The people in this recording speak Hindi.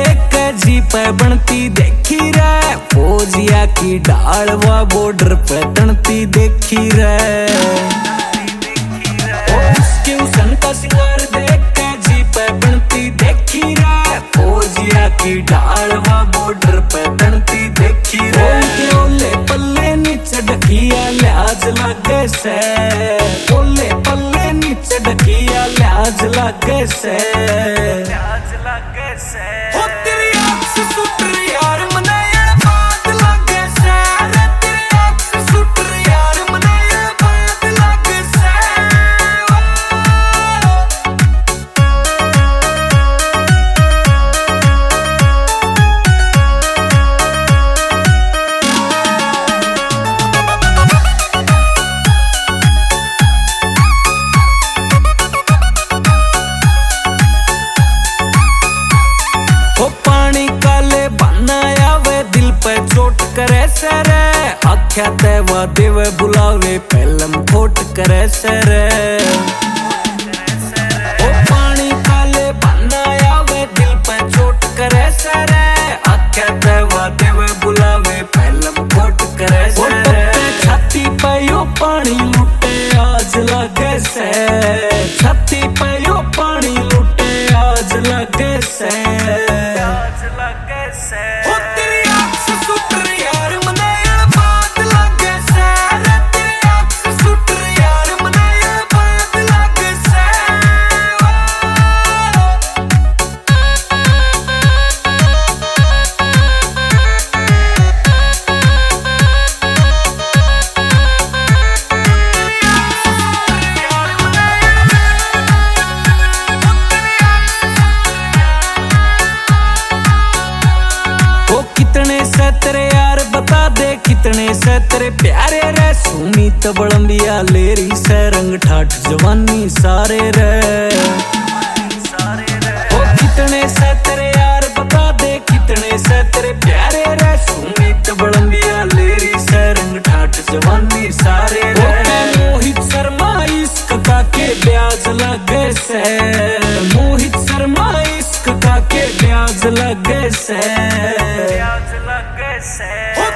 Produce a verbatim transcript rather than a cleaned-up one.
देख के जी पे बनती देखी रे, फौजिया की ढाल वा बॉर्डर पे तनती देखी रे। उसके उसन का सिंगार देख के जी पे बनती देखी रे, फौजिया की ढाल वा बॉर्डर पे तनती देखी रे। ओले पल्ले नीचे ढकिया लिहाज लागे से, ओले पल्ले नीचे ढकिया लिहाज लागे से, लिहाज लागे से। ओ तेरी आँख से सुटर यार मनाया बात लागे से, रे तेरी आँख से सुटर यार मनाया बात लागे से। चोट करे सरे आख्या तेवा देव बुलावे पहलम खोट करे सरे। ओ पानी काले बनाया वे दिल पे चोट करे सरे आख्या तेवा देव बुलावे पहलम खोट करे सरे। छाती पे यो पानी लुटे आज लगे से, छाती पे यो पानी लुटे आज लगे से, आज लगे से। कितने से तेरे यार बता दे, कितने से तेरे प्यारे रे, सुनी तो बड़ंबिया लेरी से रंग ठाठ जवानी सारे रे। ओ कितने से तेरे यार बता दे, कितने से तेरे प्यारे रे, सुनी तो बड़ंबिया लेरी से रंग ठाठ जवानी सारे रे। मोहित शर्मा इश्क का के ब्याज लगे से, मोहित शर्मा इश्क का के ब्याज लगे से, ब्याज लगे से।